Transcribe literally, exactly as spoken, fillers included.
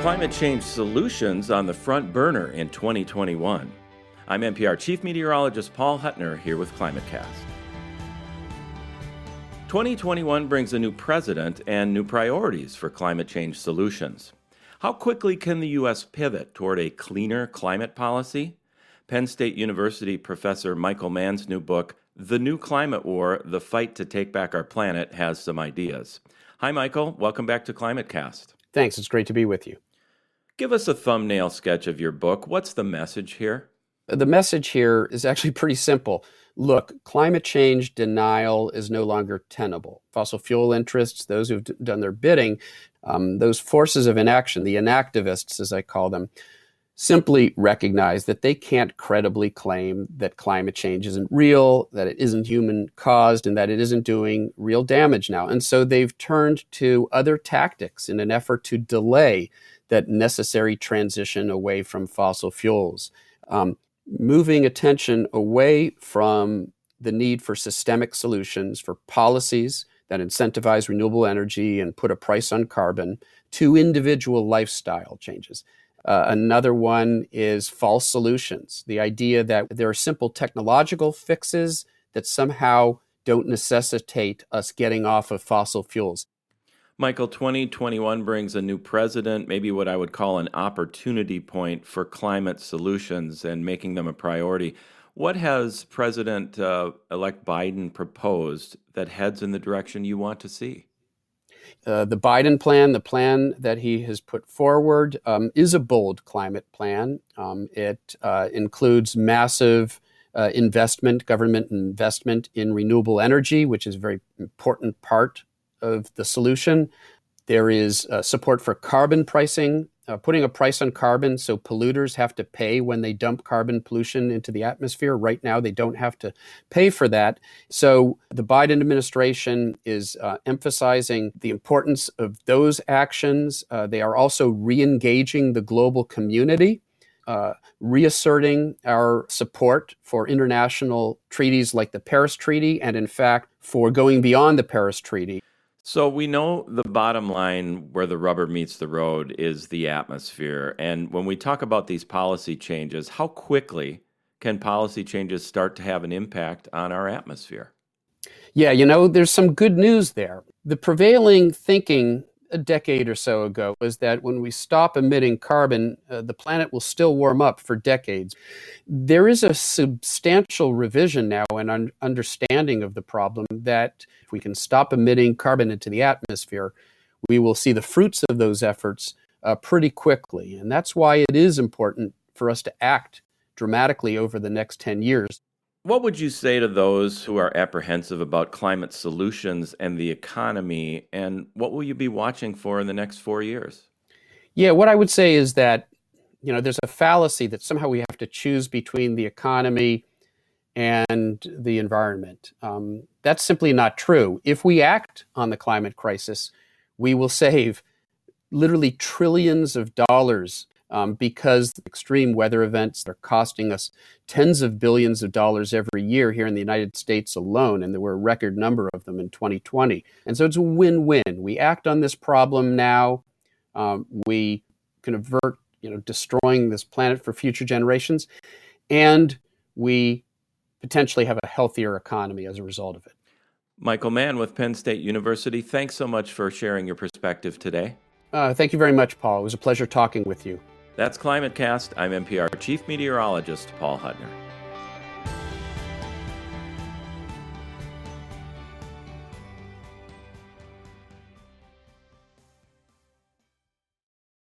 climate change solutions on the front burner in twenty twenty-one. I'm N P R Chief Meteorologist Paul Huttner here with ClimateCast. twenty twenty-one brings a new president and new priorities for climate change solutions. How quickly can the U S pivot toward a cleaner climate policy? Penn State University professor Michael Mann's new book, The New Climate War, The Fight to Take Back Our Planet, has some ideas. Hi, Michael. Welcome back to ClimateCast. Thanks. It's great to be with you. Give us a thumbnail sketch of your book. What's the message here? The message here is actually pretty simple. Look, climate change denial is no longer tenable. Fossil fuel interests, those who've d- done their bidding, um, those forces of inaction, the inactivists, as I call them, simply recognize that they can't credibly claim that climate change isn't real, that it isn't human caused, and that it isn't doing real damage now. And so they've turned to other tactics in an effort to delay that necessary transition away from fossil fuels. Um, moving attention away from the need for systemic solutions, for policies that incentivize renewable energy and put a price on carbon, to individual lifestyle changes. Uh, another one is false solutions, the idea that there are simple technological fixes that somehow don't necessitate us getting off of fossil fuels. Michael, twenty twenty-one brings a new president, maybe what I would call an opportunity point for climate solutions and making them a priority. What has President-elect Biden proposed that heads in the direction you want to see? Uh, the Biden plan, the plan that he has put forward, um, is a bold climate plan. Um, it uh, includes massive uh, investment, government investment in renewable energy, which is a very important part of the solution. There is uh, support for carbon pricing, uh, putting a price on carbon so polluters have to pay when they dump carbon pollution into the atmosphere. Right now, they don't have to pay for that. So the Biden administration is uh, emphasizing the importance of those actions. Uh, they are also re-engaging the global community, uh, reasserting our support for international treaties like the Paris Treaty, and in fact, for going beyond the Paris Treaty. So we know the bottom line where the rubber meets the road is the atmosphere. And when we talk about these policy changes, how quickly can policy changes start to have an impact on our atmosphere? Yeah, you know, there's some good news there. The prevailing thinking a decade or so ago was that when we stop emitting carbon, uh, the planet will still warm up for decades. There is a substantial revision now and un- understanding of the problem that if we can stop emitting carbon into the atmosphere, we will see the fruits of those efforts uh, pretty quickly. And that's why it is important for us to act dramatically over the next ten years. What would you say to those who are apprehensive about climate solutions and the economy, and what will you be watching for in the next four years? Yeah, what I would say is that, you know, there's a fallacy that somehow we have to choose between the economy and the environment. Um, that's simply not true. If we act on the climate crisis, we will save literally trillions of dollars Um, because extreme weather events are costing us tens of billions of dollars every year here in the United States alone, and there were a record number of them in twenty twenty. And so it's a win-win. We act on this problem now. Um, we can avert, you know, destroying this planet for future generations, and we potentially have a healthier economy as a result of it. Michael Mann with Penn State University, thanks so much for sharing your perspective today. Uh, thank you very much, Paul. It was a pleasure talking with you. That's ClimateCast. I'm N P R Chief Meteorologist Paul Huttner.